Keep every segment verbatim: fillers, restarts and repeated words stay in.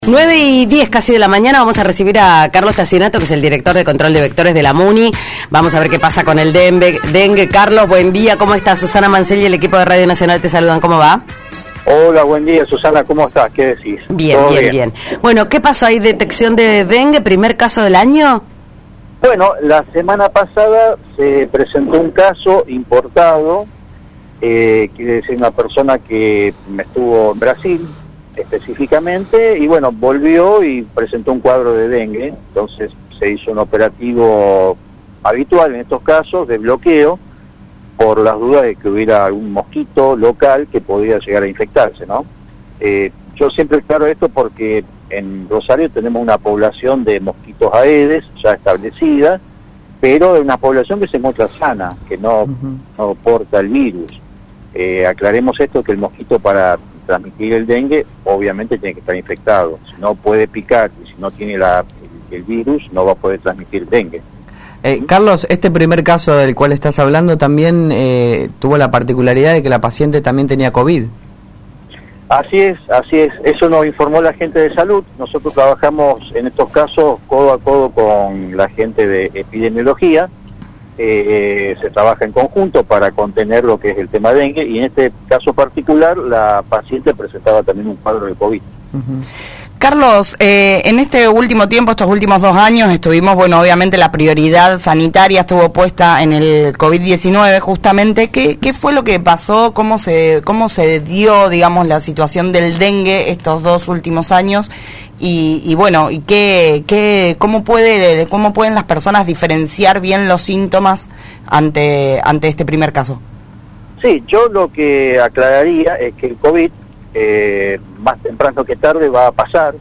nueve y diez casi de la mañana vamos a recibir a Carlos Tassinato, que es el director de control de vectores de la MUNI. Vamos a ver qué pasa con el dengue. dengue. Carlos, buen día, ¿cómo estás? Susana Mancel y el equipo de Radio Nacional te saludan, ¿cómo va? Hola, buen día, Susana, ¿cómo estás? ¿Qué decís? Bien, bien, bien, bien. Bueno, ¿qué pasó? ¿Hay detección de dengue? ¿Primer caso del año? Bueno, la semana pasada se presentó un caso importado, eh, quiere decir una persona que estuvo en Brasil, específicamente, y bueno, volvió y presentó un cuadro de dengue. Entonces se hizo un operativo habitual en estos casos de bloqueo por las dudas de que hubiera algún mosquito local que podía llegar a infectarse, ¿no? Eh, yo siempre aclaro esto porque en Rosario tenemos una población de mosquitos Aedes ya establecida, pero es una población que se encuentra sana, que no, uh-huh. no porta el virus. Eh, aclaremos esto, que el mosquito para transmitir el dengue obviamente tiene que estar infectado, si no puede picar y si no tiene la, el, el virus no va a poder transmitir dengue. Eh, Carlos, este primer caso del cual estás hablando también eh, tuvo la particularidad de que la paciente también tenía COVID. Así es, así es, eso nos informó la gente de salud. Nosotros trabajamos en estos casos codo a codo con la gente de epidemiología. Eh, se trabaja en conjunto para contener lo que es el tema dengue, y en este caso particular la paciente presentaba también un cuadro de COVID. Uh-huh. Carlos, eh, en este último tiempo, estos últimos dos años, estuvimos, bueno, obviamente la prioridad sanitaria estuvo puesta en el COVID diecinueve justamente. ¿Qué, qué fue lo que pasó? ¿Cómo se, cómo se dio, digamos, la situación del dengue estos dos últimos años? Y, y bueno, y qué, qué, cómo puede, cómo pueden las personas diferenciar bien los síntomas ante, ante este primer caso. Sí, yo lo que aclararía es que el COVID, eh, más temprano que tarde, va a pasar,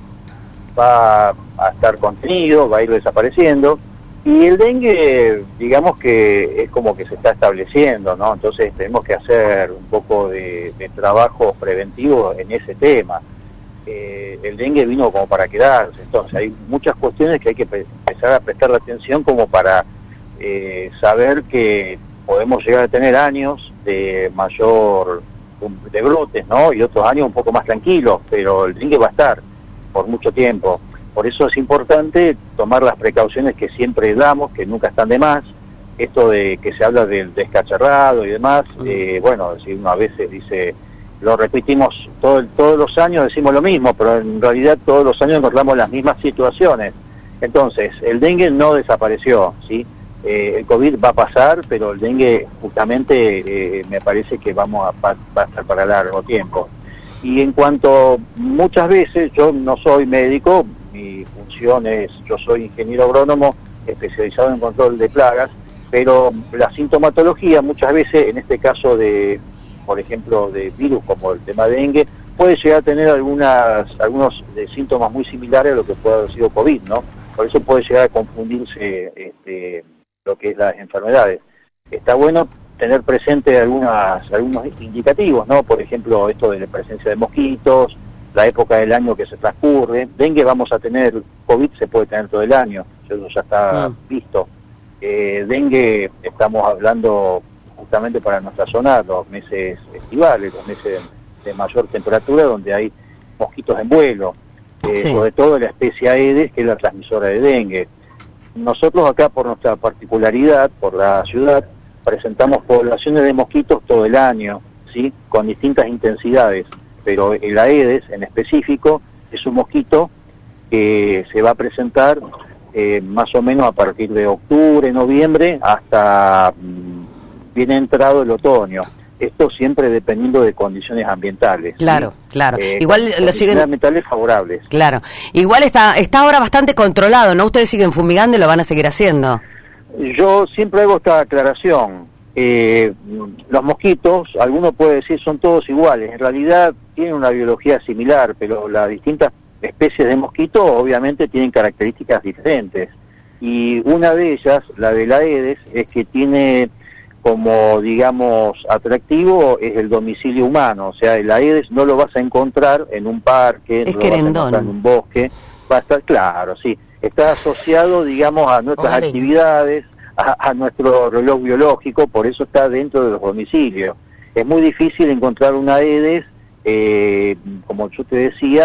va a estar contenido, va a ir desapareciendo, y el dengue, digamos que es como que se está estableciendo, ¿no? Entonces tenemos que hacer un poco de, de trabajo preventivo en ese tema. Eh, el dengue vino como para quedarse, entonces hay muchas cuestiones que hay que pre- empezar a prestar atención como para eh, saber que podemos llegar a tener años de mayor de brotes, ¿no? Y otros años un poco más tranquilos, pero el dengue va a estar por mucho tiempo. Por eso es importante tomar las precauciones que siempre damos, que nunca están de más. Esto de que se habla del descacharrado y demás, eh, bueno, si uno a veces dice, lo repetimos todo, todos los años, decimos lo mismo, pero en realidad todos los años encontramos las mismas situaciones. Entonces, el dengue no desapareció, ¿sí? Eh, el COVID va a pasar, pero el dengue justamente eh, me parece que vamos a, va, va a estar para largo tiempo. Y en cuanto, muchas veces, yo no soy médico, mi función es, yo soy ingeniero agrónomo especializado en control de plagas, pero la sintomatología muchas veces, en este caso de, por ejemplo, de virus como el tema de dengue, puede llegar a tener algunas algunos de síntomas muy similares a lo que puede haber sido COVID, ¿no? Por eso puede llegar a confundirse este, lo que es las enfermedades. Está bueno tener presente algunas algunos indicativos, ¿no? Por ejemplo, esto de la presencia de mosquitos, la época del año que se transcurre. Dengue vamos a tener, COVID se puede tener todo el año, eso ya está mm. visto. Eh, dengue estamos hablando justamente para nuestra zona, los meses estivales, los meses de mayor temperatura, donde hay mosquitos en vuelo, eh, sí. sobre todo la especie Aedes, que es la transmisora de dengue. Nosotros acá, por nuestra particularidad, por la ciudad, presentamos poblaciones de mosquitos todo el año, ¿sí? Con distintas intensidades, pero el Aedes en específico es un mosquito que se va a presentar eh, más o menos a partir de octubre, noviembre, hasta mm, bien entrado el otoño. Esto siempre dependiendo de condiciones ambientales. Claro, ¿sí? Claro. Eh, Igual lo siguen ambientales favorables. Claro. Igual está está ahora bastante controlado, ¿no? Ustedes siguen fumigando y lo van a seguir haciendo. Yo siempre hago esta aclaración. Eh, los mosquitos, alguno puede decir son todos iguales. En realidad tienen una biología similar, pero las distintas especies de mosquitos obviamente tienen características diferentes. Y una de ellas, la de la Aedes, es que tiene como, digamos, atractivo es el domicilio humano. O sea, el Aedes no lo vas a encontrar en un parque, es no lo vas a encontrar en un bosque. Va a estar, claro, sí. Está asociado, digamos, a nuestras Olé. actividades, a, a nuestro reloj biológico, por eso está dentro de los domicilios. Es muy difícil encontrar un Aedes, eh, como yo te decía,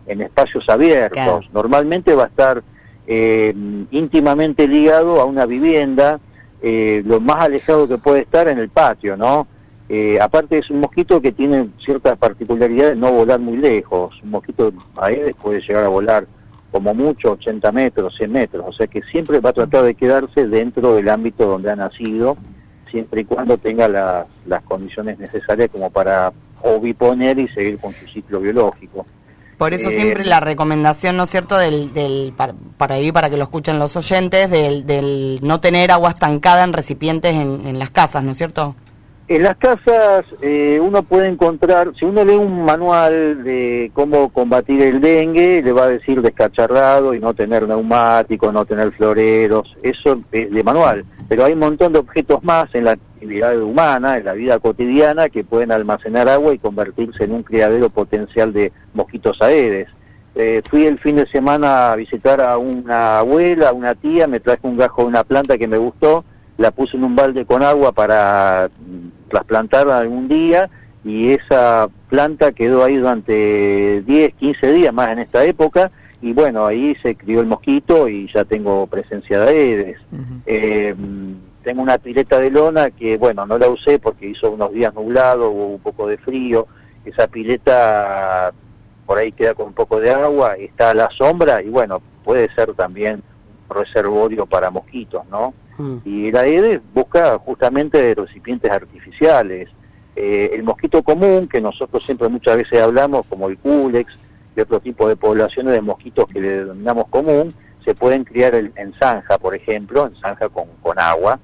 en espacios abiertos. Claro. Normalmente va a estar eh, íntimamente ligado a una vivienda, eh, lo más alejado que puede estar en el patio, ¿no? Eh, aparte es un mosquito que tiene ciertas particularidades, no volar muy lejos. Un mosquito Aedes puede llegar a volar como mucho ochenta metros, cien metros, o sea que siempre va a tratar de quedarse dentro del ámbito donde ha nacido, siempre y cuando tenga la, las condiciones necesarias como para oviponer y seguir con su ciclo biológico. Por eso eh, siempre la recomendación, ¿no es cierto?, del, del para, para ir para que lo escuchen los oyentes, del, del no tener agua estancada en recipientes en, en las casas, ¿no es cierto? En las casas eh, uno puede encontrar, si uno lee un manual de cómo combatir el dengue, le va a decir descacharrado y no tener neumáticos, no tener floreros, eso es de manual. Pero hay un montón de objetos más en la actividad humana, en la vida cotidiana, que pueden almacenar agua y convertirse en un criadero potencial de mosquitos Aedes. Eh, fui el fin de semana a visitar a una abuela, a una tía, me traje un gajo de una planta que me gustó, la puse en un balde con agua para trasplantarla algún día y esa planta quedó ahí durante diez, quince días más en esta época y bueno, ahí se crió el mosquito y ya tengo presencia de Aedes. Uh-huh. eh, tengo una pileta de lona que bueno, no la usé porque hizo unos días nublados, hubo un poco de frío, esa pileta por ahí queda con un poco de agua, está a la sombra y bueno, puede ser también un reservorio para mosquitos, ¿no? Y la Aedes busca justamente recipientes artificiales. Eh, el mosquito común, que nosotros siempre muchas veces hablamos, como el Culex y otro tipo de poblaciones de mosquitos que le denominamos común, se pueden criar el, en zanja, por ejemplo, en zanja con, con agua,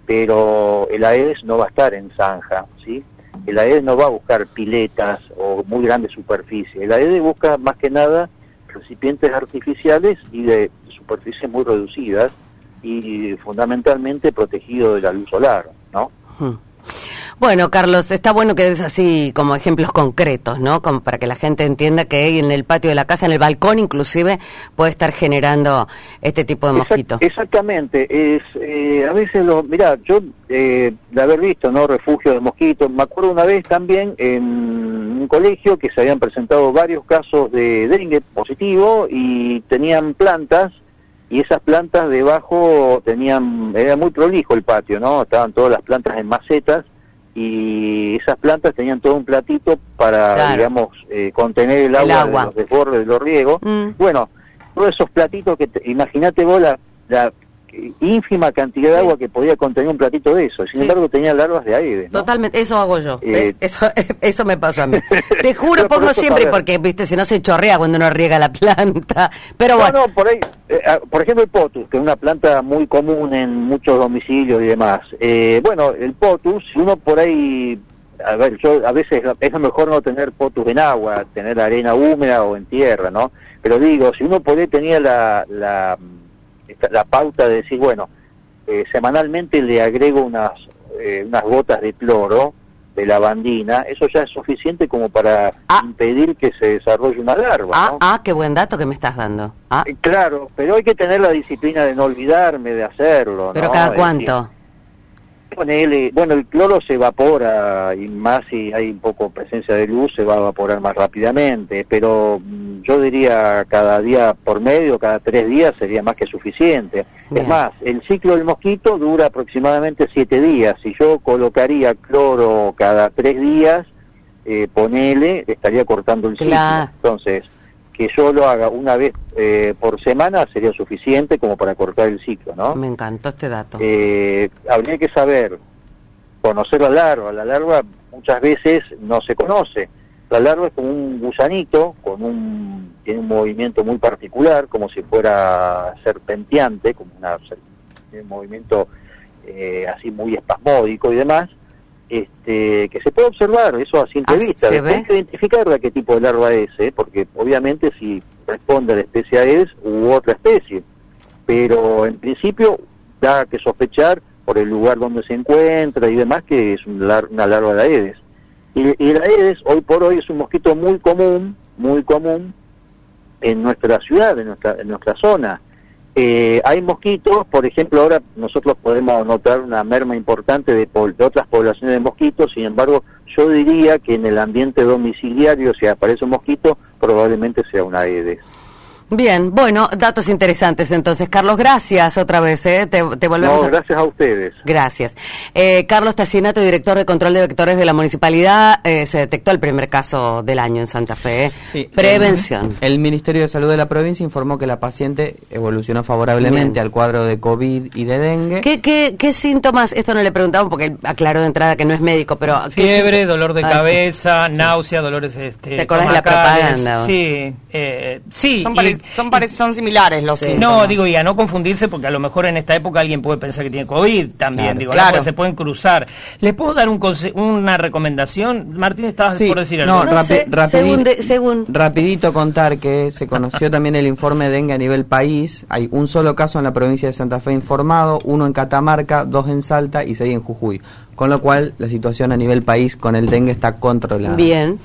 pero el Aedes no va a estar en zanja, ¿sí? El Aedes no va a buscar piletas o muy grandes superficies. El Aedes busca más que nada recipientes artificiales y de superficies muy reducidas, y fundamentalmente protegido de la luz solar, ¿no? Bueno, Carlos, está bueno que des así como ejemplos concretos, ¿no? Como para que la gente entienda que en el patio de la casa, en el balcón inclusive, puede estar generando este tipo de mosquitos. Exact, exactamente. Es, eh, a veces, lo, mirá, yo eh, de haber visto, ¿no? Refugio de mosquitos, me acuerdo una vez también en un colegio que se habían presentado varios casos de dengue positivo y tenían plantas, y esas plantas debajo tenían, era muy prolijo el patio, ¿no? Estaban todas las plantas en macetas y esas plantas tenían todo un platito para, claro, digamos, eh, contener el agua, el agua. de los desbordes de los riegos. Mm. Bueno, todos esos platitos que, imagínate vos la, la ínfima cantidad de agua que podía contener un platito de eso, sin sí. embargo tenía larvas de Aedes, ¿no? Totalmente, eso hago yo, eh, eso eso me pasó a mí. Te juro, pongo por siempre, saber. Porque viste, si no se chorrea cuando uno riega la planta, pero no, bueno. No, por ahí, eh, por ejemplo el potus, que es una planta muy común en muchos domicilios y demás. Eh, bueno, el potus, si uno por ahí, a ver, yo a veces es lo mejor no tener potus en agua, tener arena húmeda o en tierra, ¿no? Pero digo, si uno por ahí tenía la... la la pauta de decir, bueno, eh, semanalmente le agrego unas eh, unas gotas de cloro, de lavandina, eso ya es suficiente como para ah. impedir que se desarrolle una larva, ah, ¿no? Ah, qué buen dato que me estás dando. Ah. Eh, claro, pero hay que tener la disciplina de no olvidarme de hacerlo, ¿Pero ¿no? cada cuánto? Ponele, bueno, el cloro se evapora, y más si hay un poco presencia de luz, se va a evaporar más rápidamente, pero mmm, yo diría cada día por medio, cada tres días sería más que suficiente. Bien. Es más, el ciclo del mosquito dura aproximadamente siete días. Si yo colocaría cloro cada tres días, eh, ponele, estaría cortando el claro. ciclo. Entonces, que yo lo haga una vez eh, por semana sería suficiente como para cortar el ciclo, ¿no? Me encantó este dato. Eh, habría que saber, conocer la larva. La larva muchas veces no se conoce. La larva es como un gusanito, con un tiene un movimiento muy particular, como si fuera serpenteante, como una, un movimiento eh, así muy espasmódico y demás. Este, que se puede observar, eso a simple ¿Ah, vista. Hay que identificarla qué tipo de larva es, ¿eh? Porque obviamente si responde a la especie Aedes u otra especie, pero en principio da que sospechar por el lugar donde se encuentra y demás que es una, lar una larva de Aedes. Y, y el Aedes hoy por hoy es un mosquito muy común, muy común en nuestra ciudad, en nuestra, en nuestra zona. Eh, hay mosquitos, por ejemplo, ahora nosotros podemos notar una merma importante de, de otras poblaciones de mosquitos, sin embargo, yo diría que en el ambiente domiciliario, si aparece un mosquito, probablemente sea una Aedes. Bien, bueno, datos interesantes entonces. Carlos, gracias otra vez, ¿eh? te, te volvemos No, a... gracias a ustedes. Gracias. Eh, Carlos Tassinato, director de control de vectores de la municipalidad, eh, se detectó el primer caso del año en Santa Fe. ¿eh? Sí, Prevención. El, el Ministerio de Salud de la provincia informó que la paciente evolucionó favorablemente Bien. al cuadro de COVID y de dengue. ¿Qué, qué, ¿Qué síntomas? Esto no le preguntamos porque él aclaró de entrada que no es médico, pero... ¿qué Fiebre, sí? dolor de Ay, cabeza, sí. náusea, dolores este, ¿te acordás de la estomacales? propaganda? Sí, eh, sí. Son, y- pare- son, pare- son similares los Sí. síntomas. No, digo, y a no confundirse porque a lo mejor en esta época alguien puede pensar que tiene COVID también, Claro. digo, Claro. ¿no? Porque se pueden cruzar. ¿Les puedo dar un conse- una recomendación? Martín, estabas Sí, por decir algo. no, No rapi- sé, rapidi- según de- según- rapidito contar que se conoció también el informe de dengue a nivel país. Hay un solo caso en la provincia de Santa Fe informado, uno en Catamarca, dos en Salta y seis en Jujuy. Con lo cual la situación a nivel país con el dengue está controlada. Bien.